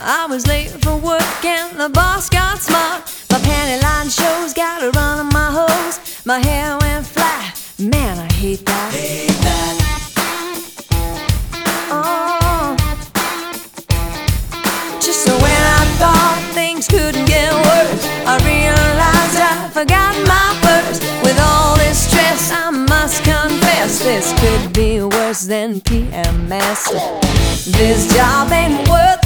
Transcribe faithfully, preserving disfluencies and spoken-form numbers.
I was late for work and the boss got smart. My panty line shows, got a run on my hose. My hair went flat, man, I hate that. Hate that. Oh. Just when I thought things couldn't get worse, I realized I forgot my purse. With all this stress, I must confess, this could be worse than P M S. This job ain't worth